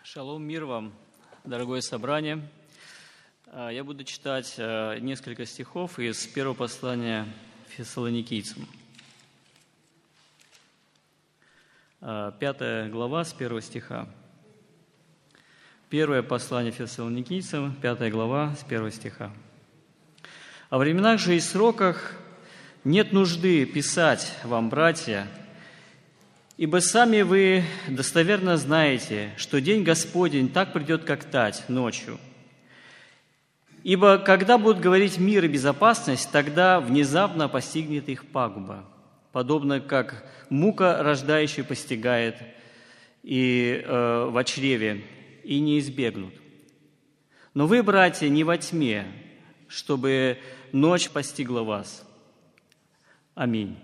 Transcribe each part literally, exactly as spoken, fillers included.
Шалом, мир вам, дорогое собрание. Я буду читать несколько стихов из первого послания Фессалоникийцам. Пятая глава с первого стиха. Первое послание Фессалоникийцам, пятая глава с первого стиха. «О временах же и сроках нет нужды писать вам, братья, ибо сами вы достоверно знаете, что день Господень так придет, как тать ночью. Ибо когда будут говорить мир и безопасность, тогда внезапно постигнет их пагуба, подобно как мука рождающая постигает и э, в чреве, и не избегнут. Но вы, братья, не во тьме, чтобы ночь постигла вас. Аминь».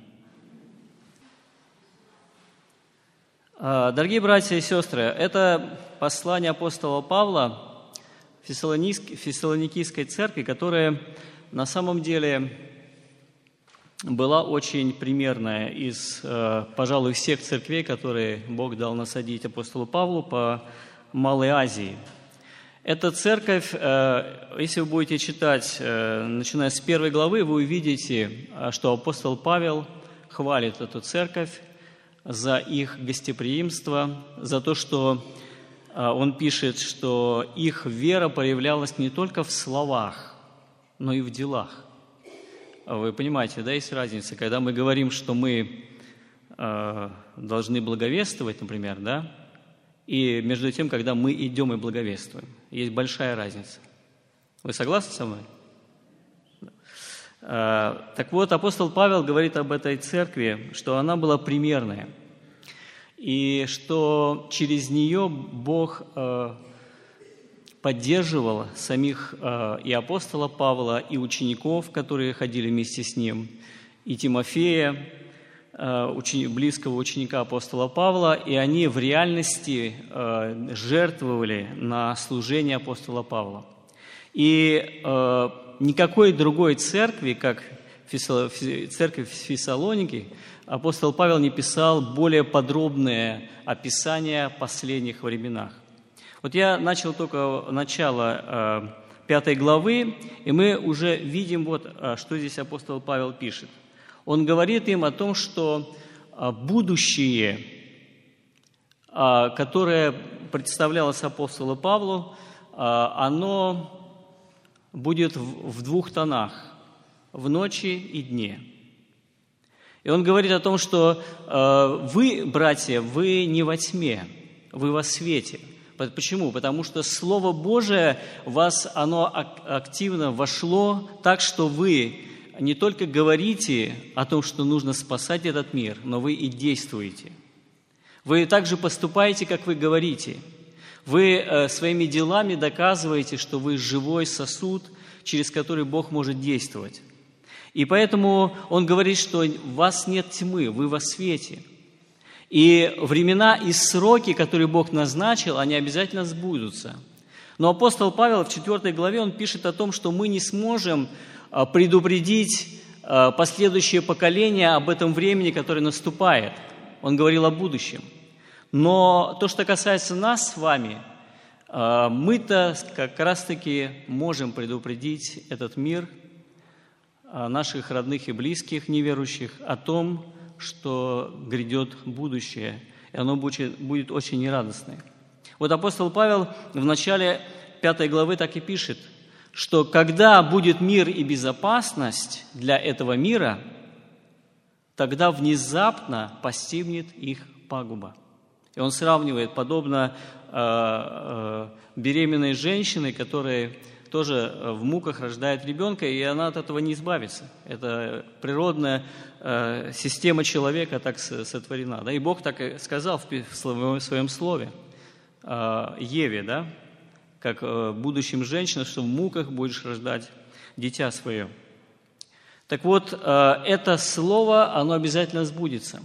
Дорогие братья и сестры, это послание апостола Павла Фессалоникийской церкви, которая на самом деле была очень примерная из, пожалуй, всех церквей, которые Бог дал насадить апостолу Павлу по Малой Азии. Эта церковь, если вы будете читать, начиная с первой главы, вы увидите, что апостол Павел хвалит эту церковь за их гостеприимство, за то, что он пишет, что их вера проявлялась не только в словах, но и в делах. Вы понимаете, да, есть разница, когда мы говорим, что мы э, должны благовествовать, например, да, и между тем, когда мы идем и благовествуем. Есть большая разница. Вы согласны со мной? Так вот, апостол Павел говорит об этой церкви, что она была примерная, и что через нее Бог поддерживал самих и апостола Павла, и учеников, которые ходили вместе с ним, и Тимофея, близкого ученика апостола Павла, и они в реальности жертвовали на служение апостола Павла. И никакой другой церкви, как церковь в Фессалонике, апостол Павел не писал более подробное описание последних временах. Вот я начал только начало пятой главы, и мы уже видим, вот, что здесь апостол Павел пишет. Он говорит им о том, что будущее, которое представлялось апостолу Павлу, оно будет в двух тонах – в ночи и дне. И он говорит о том, что вы, братья, вы не во тьме, вы во свете. Почему? Потому что Слово Божие в вас, оно активно вошло так, что вы не только говорите о том, что нужно спасать этот мир, но вы и действуете. Вы также поступаете, как вы говорите. Вы своими делами доказываете, что вы живой сосуд, через который Бог может действовать. И поэтому он говорит, что в вас нет тьмы, вы во свете. И времена и сроки, которые Бог назначил, они обязательно сбудутся. Но апостол Павел в четвёртой главе, он пишет о том, что мы не сможем предупредить последующее поколение об этом времени, которое наступает. Он говорил о будущем. Но то, что касается нас с вами, мы-то как раз-таки можем предупредить этот мир, наших родных и близких неверующих, о том, что грядет будущее, и оно будет очень нерадостное. Вот апостол Павел в начале пятой главы так и пишет, что когда будет мир и безопасность для этого мира, тогда внезапно постигнет их пагуба. И он сравнивает, подобно э, э, беременной женщине, которая тоже в муках рождает ребенка, и она от этого не избавится. Это природная э, система человека так сотворена. Да? И Бог так и сказал в, в своем слове э, Еве, да? Как э, будущим женщинам, что в муках будешь рождать дитя свое. Так вот, э, это слово, оно обязательно сбудется.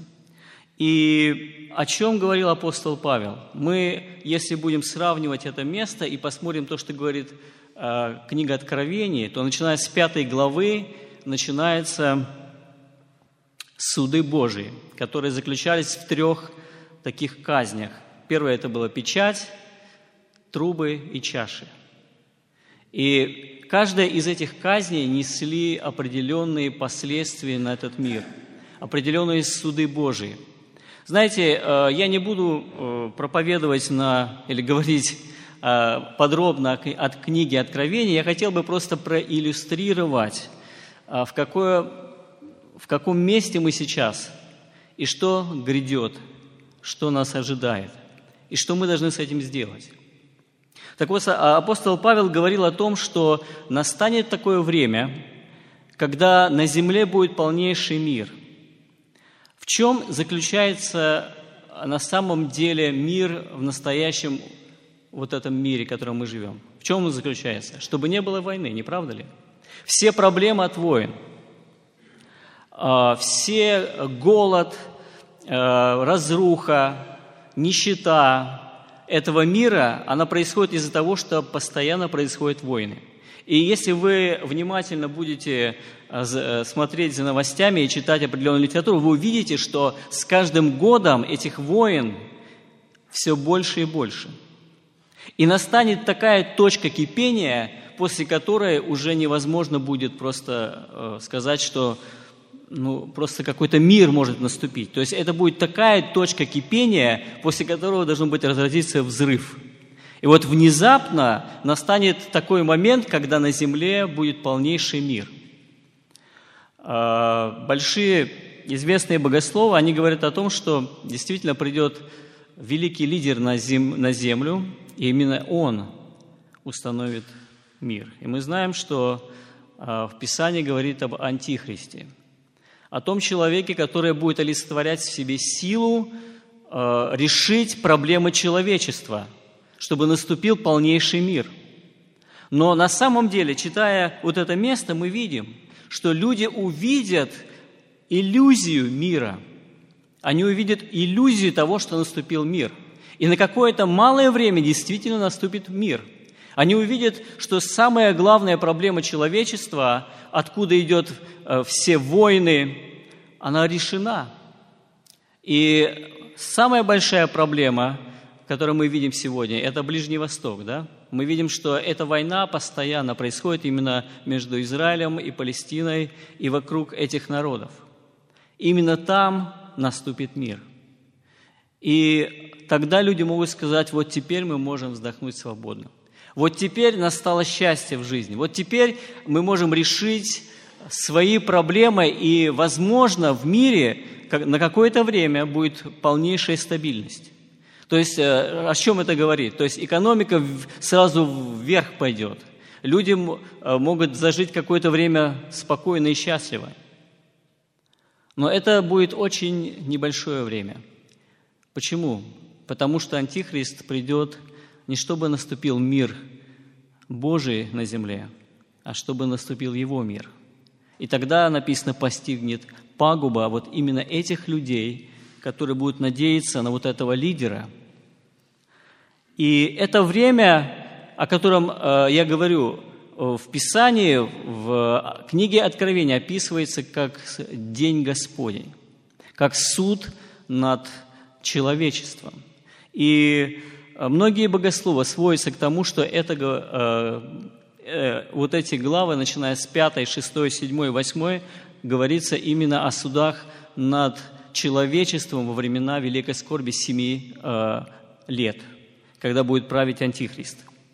И о чем говорил апостол Павел? Мы, если будем сравнивать это место и посмотрим то, что говорит э, книга Откровения, то начиная с пятой главы начинаются суды Божии, которые заключались в трех таких казнях. Первое – это была печать, трубы и чаши. И каждая из этих казней несли определенные последствия на этот мир, определенные суды Божии. Знаете, я не буду проповедовать на, или говорить подробно от книги Откровения, я хотел бы просто проиллюстрировать, в, какое, в каком месте мы сейчас, и что грядет, что нас ожидает, и что мы должны с этим сделать. Так вот, апостол Павел говорил о том, что настанет такое время, когда на земле будет полнейший мир. В чем заключается на самом деле мир в настоящем вот этом мире, в котором мы живем? В чем он заключается? Чтобы не было войны, не правда ли? Все проблемы от войн, все голод, разруха, нищета этого мира, она происходит из-за того, что постоянно происходят войны. И если вы внимательно будете смотреть за новостями и читать определенную литературу, вы увидите, что с каждым годом этих войн все больше и больше. И настанет такая точка кипения, после которой уже невозможно будет просто сказать, что ну, просто какой-то мир может наступить. То есть это будет такая точка кипения, после которого должен быть разразиться взрыв. И вот внезапно настанет такой момент, когда на земле будет полнейший мир. Большие известные богословы, они говорят о том, что действительно придет великий лидер на землю, и именно он установит мир. И мы знаем, что в Писании говорит об Антихристе, о том человеке, который будет олицетворять в себе силу решить проблемы человечества, чтобы наступил полнейший мир. Но на самом деле, читая вот это место, мы видим, что люди увидят иллюзию мира. Они увидят иллюзию того, что наступил мир. И на какое-то малое время действительно наступит мир. Они увидят, что самая главная проблема человечества, откуда идет все войны, она решена. И самая большая проблема, которую мы видим сегодня, это Ближний Восток, да? Мы видим, что эта война постоянно происходит именно между Израилем и Палестиной и вокруг этих народов. Именно там наступит мир. И тогда люди могут сказать, вот теперь мы можем вздохнуть свободно. Вот теперь настало счастье в жизни. Вот теперь мы можем решить свои проблемы, и, возможно, в мире на какое-то время будет полнейшая стабильность. То есть, о чем это говорит? То есть, экономика сразу вверх пойдет. Люди могут зажить какое-то время спокойно и счастливо. Но это будет очень небольшое время. Почему? Потому что Антихрист придет не чтобы наступил мир Божий на земле, а чтобы наступил Его мир. И тогда, написано, постигнет пагуба вот именно этих людей, которые будут надеяться на вот этого лидера. И это время, о котором э, я говорю, в Писании, в книге Откровения описывается как День Господень, как суд над человечеством. И многие богословы сводятся к тому, что это, э, э, вот эти главы, начиная с пятой, шестой, седьмой, восьмой, говорится именно о судах над человечеством во времена Великой Скорби семи э, лет, когда будет править Антихрист.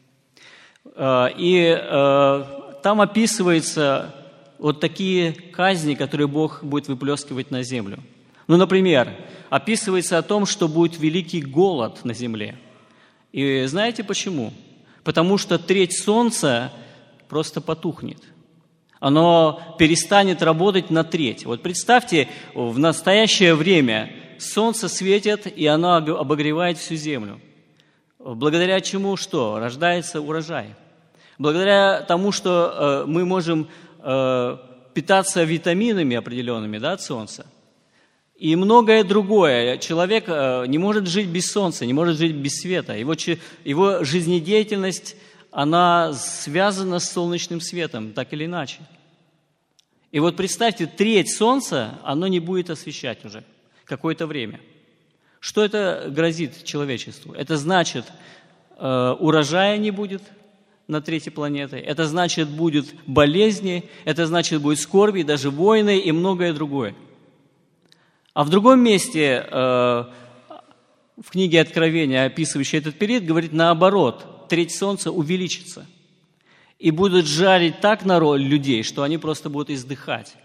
И э, там описываются вот такие казни, которые Бог будет выплескивать на землю. Ну, например, описывается о том, что будет великий голод на земле. И знаете почему? Потому что треть солнца просто потухнет. Оно перестанет работать на треть. Вот представьте, в настоящее время солнце светит, и оно обогревает всю землю. Благодаря чему что? Рождается урожай. Благодаря тому, что э, мы можем э, питаться витаминами определенными, да, от солнца. И многое другое. Человек э, не может жить без солнца, не может жить без света. Его, его жизнедеятельность, она связана с солнечным светом, так или иначе. И вот представьте, треть солнца, оно не будет освещать уже какое-то время. Что это грозит человечеству? Это значит, э, урожая не будет на третьей планете, это значит, будут болезни, это значит, будет скорби, даже войны и многое другое. А в другом месте, э, в книге Откровения, описывающей этот период, говорит наоборот, треть солнца увеличится. И будут жарить так народ людей, что они просто будут издыхать.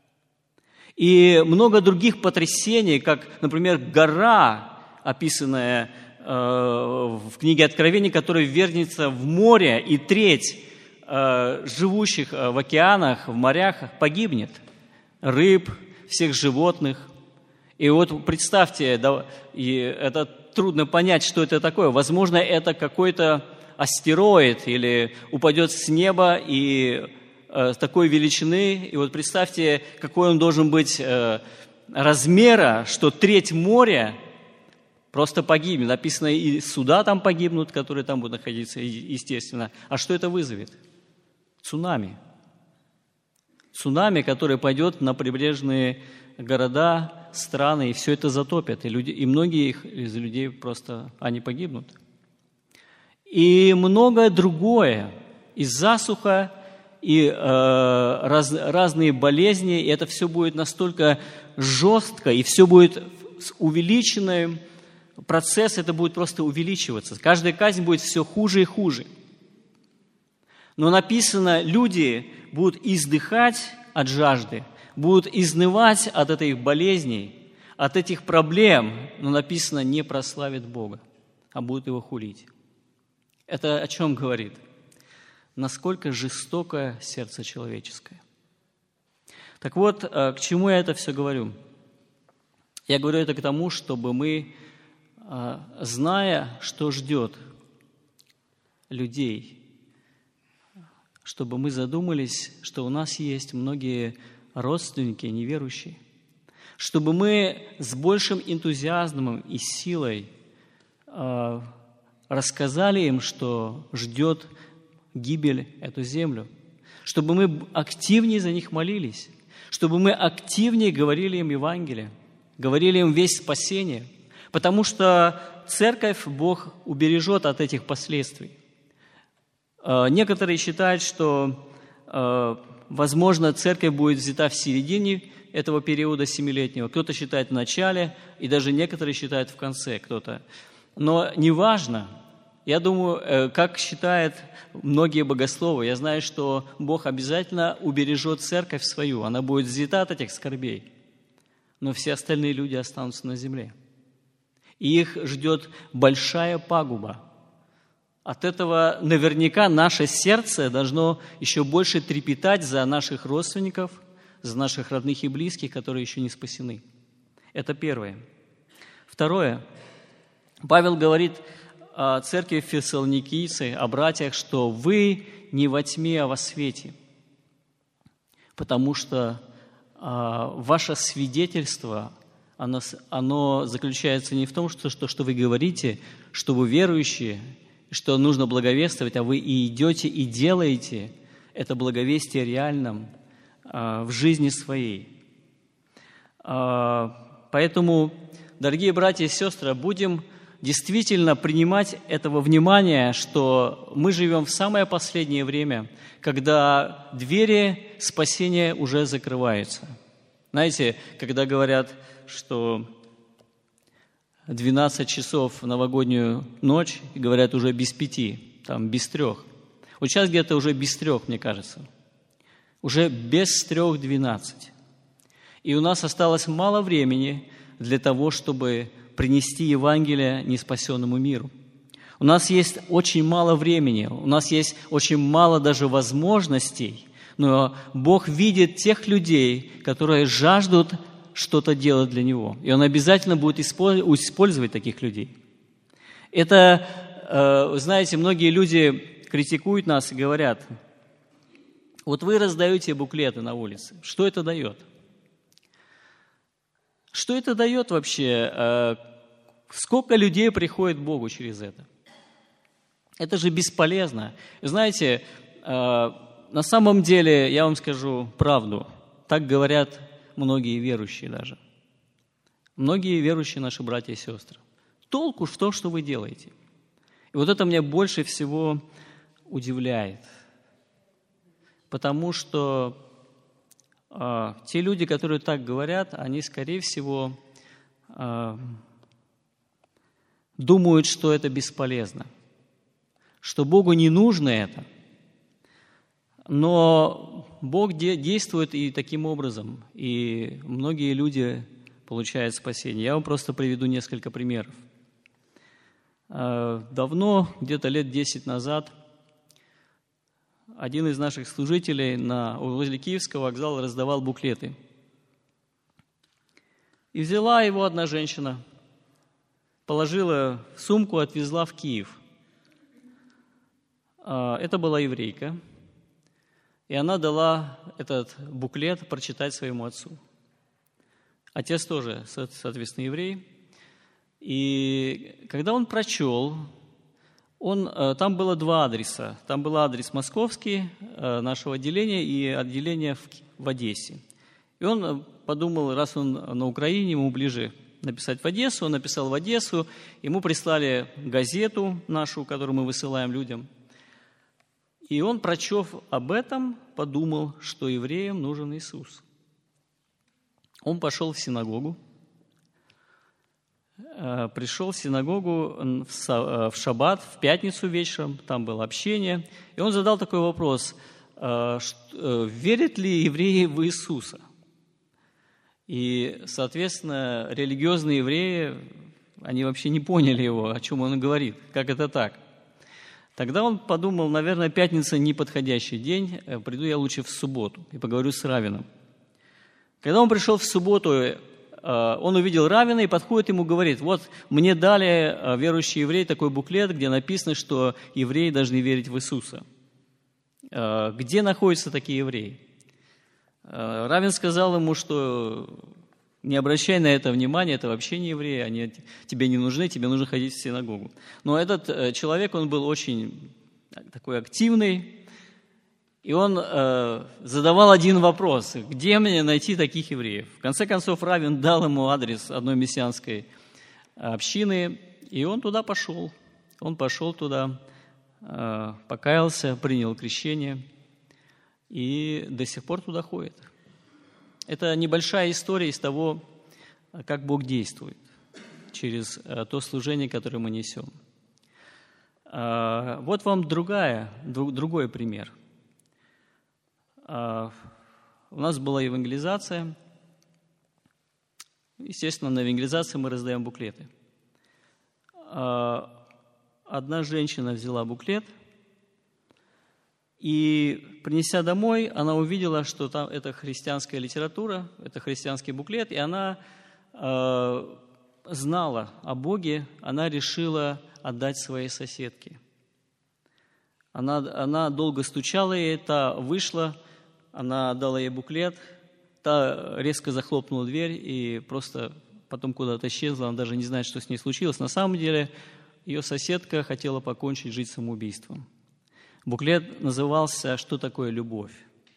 И много других потрясений, как, например, гора, описанная э, в книге Откровения, которая вернется в море, и треть э, живущих в океанах, в морях погибнет. Рыб, всех животных. И вот представьте, да, и это трудно понять, что это такое. Возможно, это какой-то астероид или упадет с неба и э, такой величины. И вот представьте, какой он должен быть э, размера, что треть моря просто погибнет. Написано, и суда там погибнут, которые там будут находиться, естественно. А что это вызовет? Цунами. Цунами, которое пойдет на прибрежные города, страны, и все это затопят. И, люди, и многие их, из людей просто, они погибнут. И многое другое, и засуха, и э, раз, разные болезни, и это все будет настолько жестко, и все будет увеличенный процесс, это будет просто увеличиваться. Каждая казнь будет все хуже и хуже. Но написано, люди будут издыхать от жажды, будут изнывать от этих болезней, от этих проблем, но написано, не прославят Бога, а будут Его хулить. Это о чем говорит? Насколько жестокое сердце человеческое. Так вот, к чему я это все говорю? Я говорю это к тому, чтобы мы, зная, что ждет людей, чтобы мы задумались, что у нас есть многие родственники неверующие, чтобы мы с большим энтузиазмом и силой рассказали им, что ждет гибель эту землю, чтобы мы активнее за них молились, чтобы мы активнее говорили им Евангелие, говорили им весть спасения, потому что церковь Бог убережет от этих последствий. Некоторые считают, что, возможно, церковь будет взята в середине этого периода семилетнего, кто-то считает в начале, и даже некоторые считают в конце кто-то. Но неважно, я думаю, как считают многие богословы, я знаю, что Бог обязательно убережет церковь свою, она будет взята от этих скорбей, но все остальные люди останутся на земле. И их ждет большая пагуба. От этого наверняка наше сердце должно еще больше трепетать за наших родственников, за наших родных и близких, которые еще не спасены. Это первое. Второе. Павел говорит о церкви Фессалоникийцы, о братьях, что вы не во тьме, а во свете, потому что а, ваше свидетельство, оно, оно заключается не в том, что, что, что вы говорите, что вы верующие, что нужно благовествовать, а вы и идете, и делаете это благовестие реальным а, в жизни своей. А, поэтому, дорогие братья и сестры, будем действительно принимать этого внимания, что мы живем в самое последнее время, когда двери спасения уже закрываются. Знаете, когда говорят, что двенадцать часов в новогоднюю ночь, и говорят уже без пяти, там без трех. Вот сейчас где-то уже без трех, мне кажется. Уже без трех двенадцать. И у нас осталось мало времени для того, чтобы принести Евангелие неспасенному миру. У нас есть очень мало времени, у нас есть очень мало даже возможностей, но Бог видит тех людей, которые жаждут что-то делать для Него. И Он обязательно будет использовать таких людей. Это, знаете, многие люди критикуют нас и говорят, вот вы раздаете буклеты на улице, что это дает? Что это дает вообще? Сколько людей приходит к Богу через это? Это же бесполезно. Знаете, на самом деле, я вам скажу правду, так говорят многие верующие даже. Многие верующие наши братья и сестры. Толку в том, что вы делаете. И вот это меня больше всего удивляет, потому что э, те люди, которые так говорят, они, скорее всего, э, думают, что это бесполезно, что Богу не нужно это. Но Бог де- действует и таким образом, и многие люди получают спасение. Я вам просто приведу несколько примеров. Давно, где-то лет десять назад, один из наших служителей на, возле Киевского вокзала раздавал буклеты. И взяла его одна женщина, положила в сумку, отвезла в Киев. Это была еврейка, и она дала этот буклет прочитать своему отцу. Отец тоже, соответственно, еврей. И когда он прочел, он, там было два адреса. Там был адрес московский нашего отделения и отделение в, в Одессе. И он подумал, раз он на Украине, ему ближе написать в Одессу, он написал в Одессу, ему прислали газету нашу, которую мы высылаем людям. И он, прочев об этом, подумал, что евреям нужен Иисус. Он пошел в синагогу, пришел в синагогу в шаббат, в пятницу вечером, там было общение, и он задал такой вопрос: верят ли евреи в Иисуса? И, соответственно, религиозные евреи, они вообще не поняли его, о чем он говорит, как это так. Тогда он подумал, наверное, пятница неподходящий день, приду я лучше в субботу и поговорю с раввином. Когда он пришел в субботу, он увидел раввина и подходит ему и говорит: вот мне дали верующий еврей такой буклет, где написано, что евреи должны верить в Иисуса. Где находятся такие евреи? Раввин сказал ему, что не обращай на это внимания, это вообще не евреи, они тебе не нужны, тебе нужно ходить в синагогу. Но этот человек, он был очень такой активный, и он э, задавал один вопрос: где мне найти таких евреев? В конце концов, раввин дал ему адрес одной мессианской общины, и он туда пошел. Он пошел туда, э, покаялся, принял крещение, и до сих пор туда ходит. Это небольшая история из того, как Бог действует через э, то служение, которое мы несем. Э, вот вам другая, друг, другой пример. У нас была евангелизация. Естественно, на евангелизации мы раздаем буклеты. Одна женщина взяла буклет, и, принеся домой, она увидела, что там это христианская литература, это христианский буклет, и она э, знала о Боге, она решила отдать своей соседке. Она, она долго стучала ей, та вышла, она дала ей буклет, та резко захлопнула дверь и просто потом куда-то исчезла, она даже не знает, что с ней случилось. На самом деле ее соседка хотела покончить жизнь самоубийством. Буклет назывался «Что такое любовь?».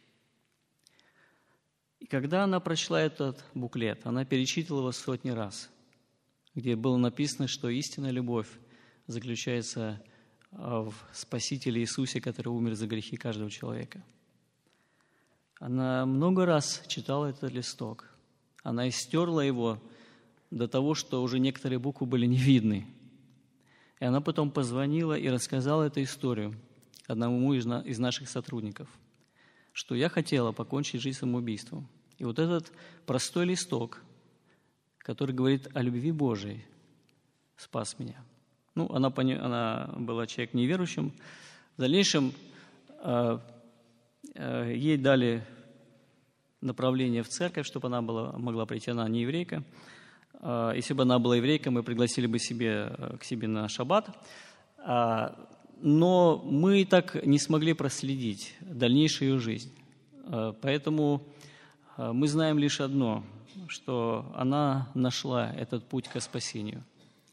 И когда она прочла этот буклет, она перечитывала его сотни раз, где было написано, что истинная любовь заключается в Спасителе Иисусе, который умер за грехи каждого человека. Она много раз читала этот листок. Она истерла его до того, что уже некоторые буквы были не видны. И она потом позвонила и рассказала эту историю одному из, на, из наших сотрудников, что я хотела покончить жизнь самоубийством. И вот этот простой листок, который говорит о любви Божией, спас меня. Ну, она, она была человек неверующим. В дальнейшем э, э, ей дали направление в церковь, чтобы она была, могла прийти. Она не еврейка. Э, если бы она была еврейка, мы пригласили бы себе, к себе на шаббат. Э, но мы так не смогли проследить дальнейшую ее жизнь. Э, поэтому э, мы знаем лишь одно, что она нашла этот путь к спасению.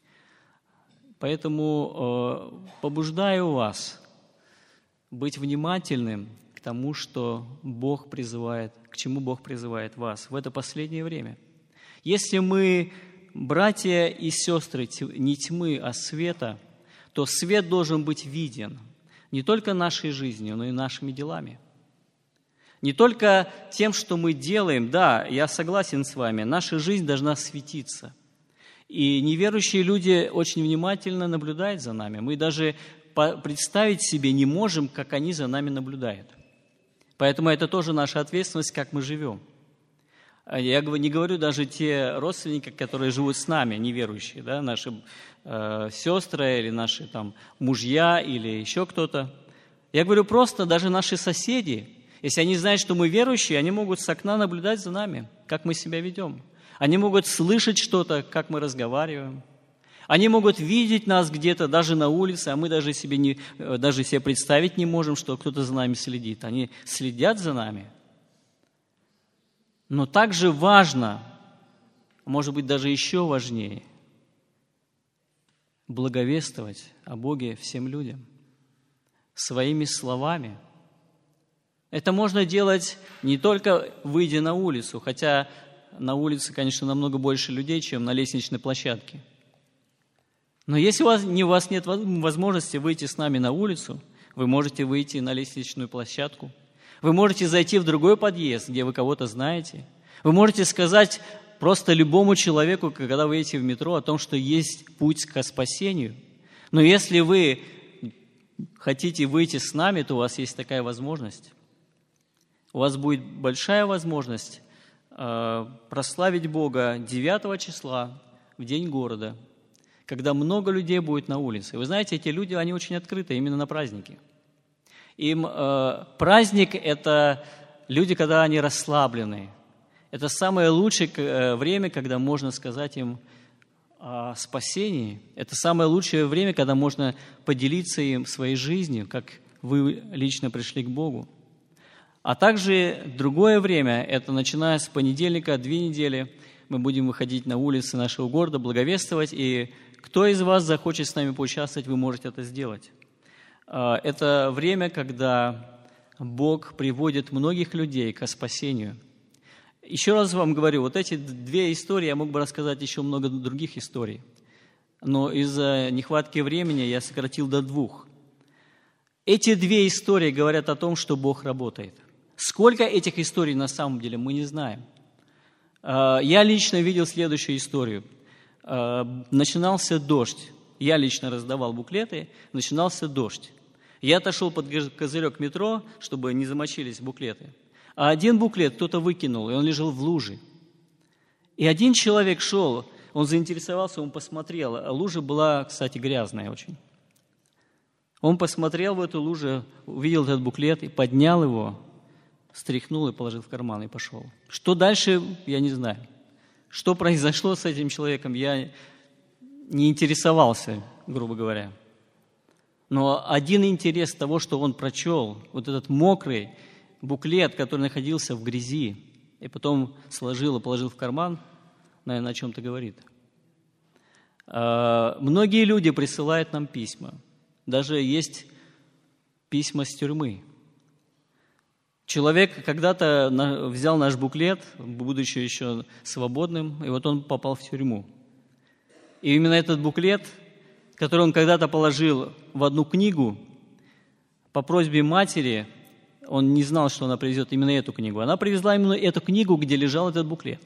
Поэтому э, побуждаю вас быть внимательным к тому, что Бог призывает, к чему Бог призывает вас в это последнее время. Если мы, братья и сестры, не тьмы, а света, то свет должен быть виден не только нашей жизнью, но и нашими делами. Не только тем, что мы делаем. Да, я согласен с вами, наша жизнь должна светиться. И неверующие люди очень внимательно наблюдают за нами. Мы даже представить себе не можем, как они за нами наблюдают. Поэтому это тоже наша ответственность, как мы живем. Я не говорю даже те родственники, которые живут с нами, неверующие, да, наши э, сестры или наши там, мужья или еще кто-то. Я говорю просто даже наши соседи. Если они знают, что мы верующие, они могут с окна наблюдать за нами, как мы себя ведем. Они могут слышать что-то, как мы разговариваем. Они могут видеть нас где-то, даже на улице, а мы даже себе, не, даже себе представить не можем, что кто-то за нами следит. Они следят за нами. Но также важно, может быть, даже еще важнее, благовествовать о Боге всем людям своими словами. Это можно делать не только выйдя на улицу, хотя на улице, конечно, намного больше людей, чем на лестничной площадке. Но если у вас, не, у вас нет возможности выйти с нами на улицу, вы можете выйти на лестничную площадку, вы можете зайти в другой подъезд, где вы кого-то знаете, вы можете сказать просто любому человеку, когда вы едете в метро, о том, что есть путь к спасению. Но если вы хотите выйти с нами, то у вас есть такая возможность. У вас будет большая возможность э, прославить Бога девятого числа, в день города, когда много людей будет на улице. Вы знаете, эти люди, они очень открыты именно на праздники. Им э, праздник – это люди, когда они расслаблены. Это самое лучшее э, время, когда можно сказать им о спасении. Это самое лучшее время, когда можно поделиться им своей жизнью, как вы лично пришли к Богу. А также другое время, это начиная с понедельника, две недели, мы будем выходить на улицы нашего города, благовествовать, и кто из вас захочет с нами поучаствовать, вы можете это сделать. Это время, когда Бог приводит многих людей к спасению. Еще раз вам говорю, вот эти две истории, я мог бы рассказать еще много других историй, но из-за нехватки времени я сократил до двух. Эти две истории говорят о том, что Бог работает. Сколько этих историй на самом деле, мы не знаем. Я лично видел следующую историю. Начинался дождь. Я лично раздавал буклеты, начинался дождь. Я отошел под козырек метро, чтобы не замочились буклеты. А один буклет кто-то выкинул, и он лежал в луже. И один человек шел, он заинтересовался, он посмотрел. А лужа была, кстати, грязная очень. Он посмотрел в эту лужу, увидел этот буклет и поднял его, стряхнул и положил в карман и пошел. Что дальше, я не знаю. Что произошло с этим человеком, я не интересовался, грубо говоря. Но один интерес того, что он прочел, вот этот мокрый буклет, который находился в грязи, и потом сложил и положил в карман, наверное, о чем-то говорит. Многие люди присылают нам письма. Даже есть письма с тюрьмы. Человек когда-то взял наш буклет, будучи еще свободным, и вот он попал в тюрьму. И именно этот буклет, который он когда-то положил в одну книгу, по просьбе матери, он не знал, что она привезет именно эту книгу. Она привезла именно эту книгу, где лежал этот буклет.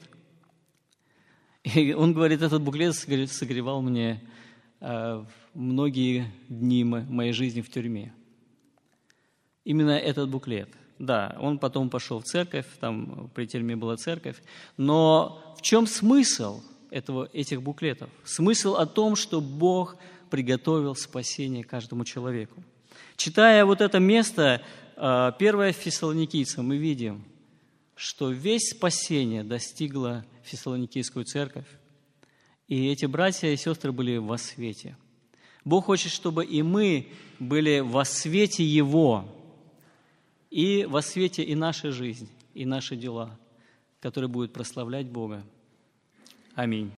И он говорит, этот буклет согревал мне э, многие дни моей жизни в тюрьме. Именно этот буклет. Да, он потом пошел в церковь, там при тюрьме была церковь. Но в чем смысл этого, этих буклетов? Смысл о том, что Бог приготовил спасение каждому человеку. Читая вот это место, первое Фессалоникийцам, мы видим, что весь спасение достигло Фессалоникийскую церковь. И эти братья и сестры были во свете. Бог хочет, чтобы и мы были во свете Его, и во свете и наша жизнь, и наши дела, которые будут прославлять Бога. Аминь.